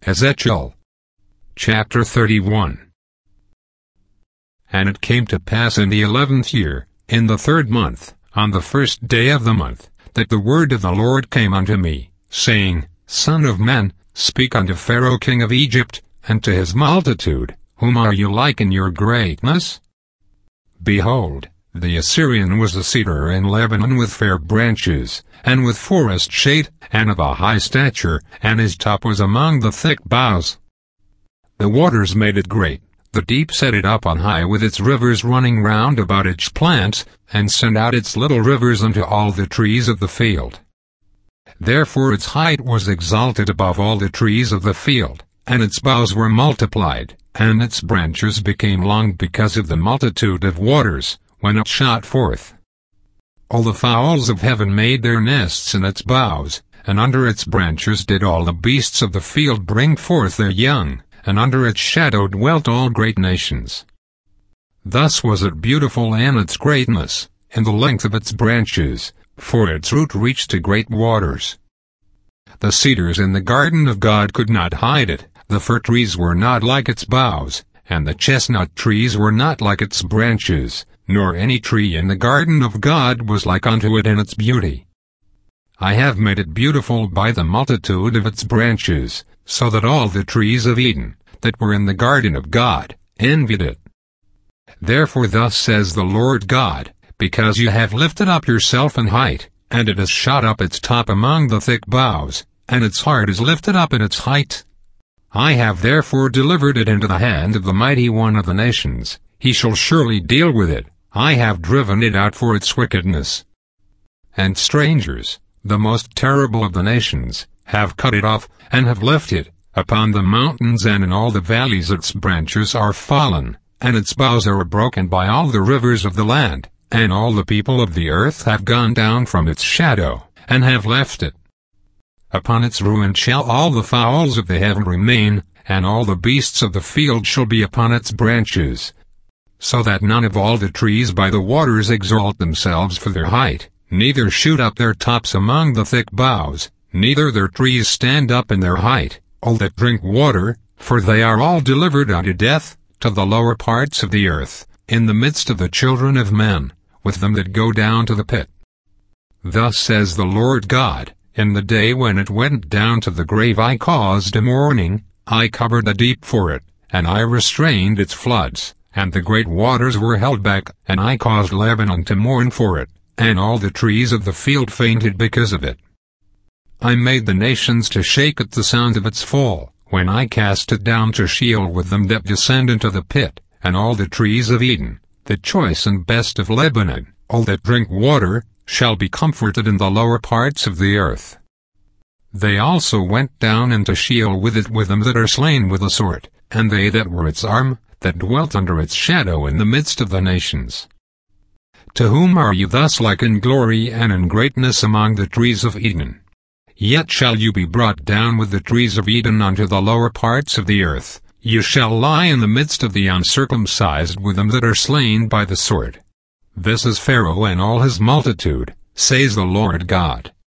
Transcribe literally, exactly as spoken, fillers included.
Ezekiel chapter thirty-one. And it came to pass in the eleventh year, in the third month, on the first day of the month, that the word of the Lord came unto me, saying, Son of man, speak unto Pharaoh king of Egypt, and to his multitude, whom are you like in your greatness? Behold, the Assyrian was a cedar in Lebanon with fair branches, and with forest shade, and of a high stature, and his top was among the thick boughs. The waters made it great, the deep set it up on high with its rivers running round about its plants, and sent out its little rivers unto all the trees of the field. Therefore its height was exalted above all the trees of the field, and its boughs were multiplied, and its branches became long because of the multitude of waters, when it shot forth. All the fowls of heaven made their nests in its boughs, and under its branches did all the beasts of the field bring forth their young, and under its shadow dwelt all great nations. Thus was it beautiful in its greatness, in the length of its branches, for its root reached to great waters. The cedars in the garden of God could not hide it, the fir trees were not like its boughs, and the chestnut trees were not like its branches, nor any tree in the garden of God was like unto it in its beauty. I have made it beautiful by the multitude of its branches, so that all the trees of Eden, that were in the garden of God, envied it. Therefore thus says the Lord God, because you have lifted up yourself in height, and it has shot up its top among the thick boughs, and its heart is lifted up in its height. I have therefore delivered it into the hand of the mighty one of the nations. He shall surely deal with it. I have driven it out for its wickedness. And strangers, the most terrible of the nations, have cut it off, and have left it. Upon the mountains and in all the valleys its branches are fallen, and its boughs are broken by all the rivers of the land, and all the people of the earth have gone down from its shadow, and have left it. Upon its ruin shall all the fowls of the heaven remain, and all the beasts of the field shall be upon its branches, so that none of all the trees by the waters exalt themselves for their height, neither shoot up their tops among the thick boughs, neither their trees stand up in their height, all that drink water, for they are all delivered unto death, to the lower parts of the earth, in the midst of the children of men, with them that go down to the pit. Thus says the Lord God, in the day when it went down to the grave I caused a mourning, I covered the deep for it, and I restrained its floods, and the great waters were held back, and I caused Lebanon to mourn for it, and all the trees of the field fainted because of it. I made the nations to shake at the sound of its fall, when I cast it down to Sheol with them that descend into the pit, and all the trees of Eden, the choice and best of Lebanon, all that drink water, shall be comforted in the lower parts of the earth. They also went down into Sheol with it with them that are slain with the sword, and they that were its arm, that dwelt under its shadow in the midst of the nations. To whom are you thus like in glory and in greatness among the trees of Eden? Yet shall you be brought down with the trees of Eden unto the lower parts of the earth. You shall lie in the midst of the uncircumcised with them that are slain by the sword. This is Pharaoh and all his multitude, says the Lord God.